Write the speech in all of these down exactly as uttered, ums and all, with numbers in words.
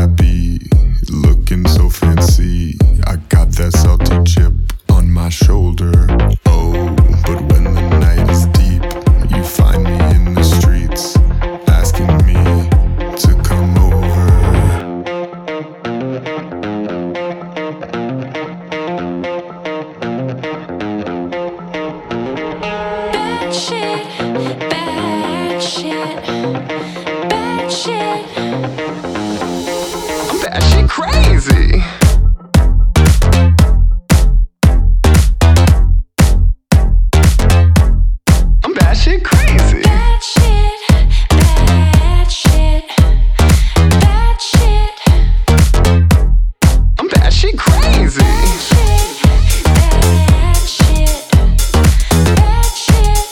happy, looking so fancy. I got that salty chip on my shoulder. Oh, but when the night is deep, you find me in the streets, asking me to come over. Bad shit, bad shit, bad shit. I'm batshit crazy. I'm batshit crazy. Bad shit, bad shit, bad shit. I'm batshit crazy. Bad shit, bad shit, bad shit.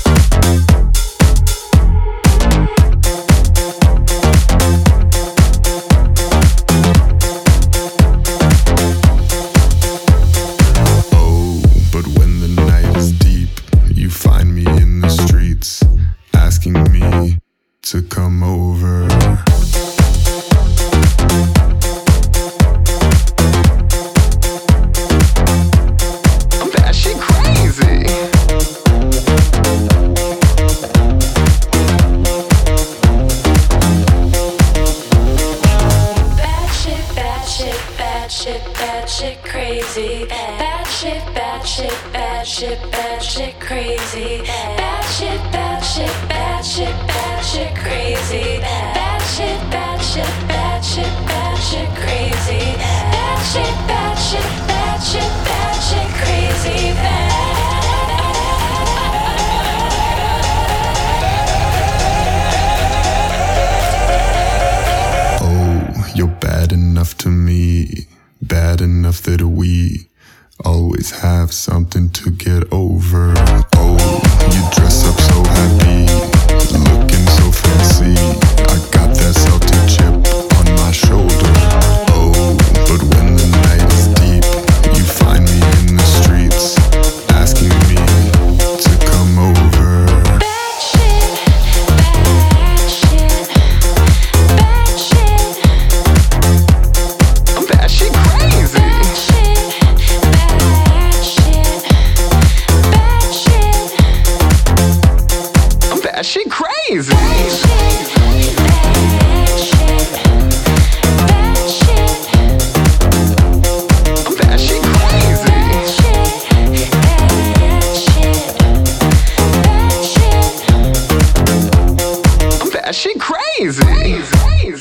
Oh, but when the night is deep, you find me in the streets, asking me to come over. I'm batshit crazy. Bad shit, bad shit, bad shit, bad shit, crazy. Bad shit, bad shit, bad shit, bad shit, crazy. Bad shit, bad shit, bad shit, bad shit, crazy. Bad shit, bad shit, bad shit, bad shit, crazy. Bad shit, bad shit, bad shit, bad shit, crazy. Oh, you're bad enough to me, bad enough that we always have something to get over. Oh, you dress up so happy, looking so fancy. I got that salty chip on my shoulder. Oh, but when the night is deep, you find me in the streets, asking me to come over. Bad shit, bad shit, bad shit. I'm batshit crazy. Bad shit, bad shit, bad shit. I'm batshit crazy. Bad shit, bad shit, bad shit. I'm batshit crazy. Bad shit, bad shit, bad shit. I'm batshit crazy.